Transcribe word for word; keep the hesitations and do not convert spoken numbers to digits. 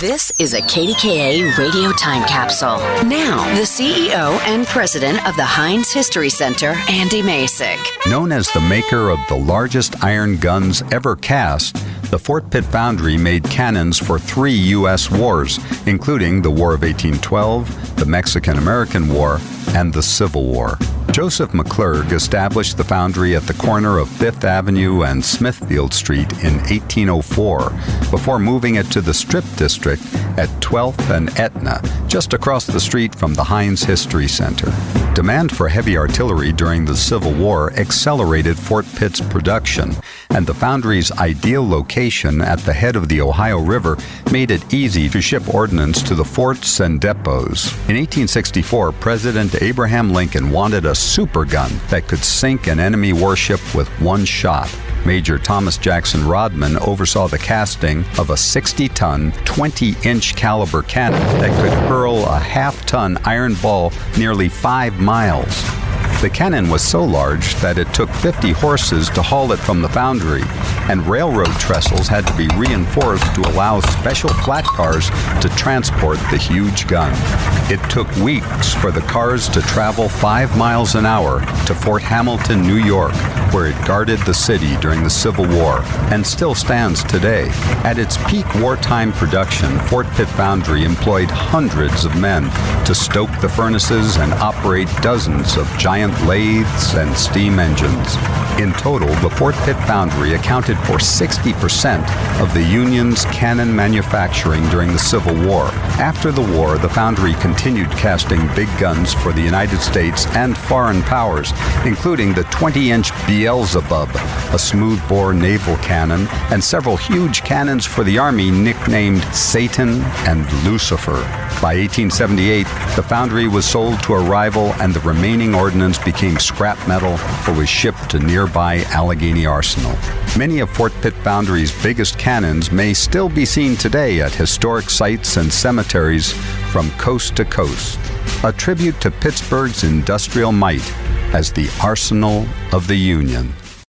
This is a K D K A radio time capsule. Now, the C E O and president of the Heinz History Center, Andy Masek. Known as the maker of the largest iron guns ever cast, the Fort Pitt Foundry made cannons for three U S wars, including the War of eighteen twelve, the Mexican-American War, and the Civil War. Joseph McClurg established the foundry at the corner of Fifth Avenue and Smithfield Street in eighteen oh four, before moving it to the Strip District at twelfth and Etna, just across the street from the Heinz History Center. Demand for heavy artillery during the Civil War accelerated Fort Pitt's production, and the foundry's ideal location at the head of the Ohio River made it easy to ship ordnance to the forts and depots. In eighteen sixty-four, President Abraham Lincoln wanted a super gun that could sink an enemy warship with one shot. Major Thomas Jackson Rodman oversaw the casting of a sixty-ton, twenty-inch caliber cannon that could hurl a half-ton iron ball nearly five miles. The cannon was so large that it took fifty horses to haul it from the foundry, and railroad trestles had to be reinforced to allow special flat cars to transport the huge gun. It took weeks for the cars to travel five miles an hour to Fort Hamilton, New York, where it guarded the city during the Civil War, and still stands today. At its peak wartime production, Fort Pitt Foundry employed hundreds of men to stoke the furnaces and operate dozens of giant lathes and steam engines. In total, the Fort Pitt Foundry accounted for sixty percent of the Union's cannon manufacturing during the Civil War. After the war, the foundry continued casting big guns for the United States and foreign powers, including the twenty-inch Beelzebub, a smoothbore naval cannon, and several huge cannons for the Army nicknamed Satan and Lucifer. By eighteen seventy-eight, the foundry was sold to a rival, and the remaining ordnance became scrap metal or was shipped to nearby Allegheny Arsenal. Many of Fort Pitt Foundry's biggest cannons may still be seen today at historic sites and cemeteries from coast to coast, a tribute to Pittsburgh's industrial might as the Arsenal of the Union.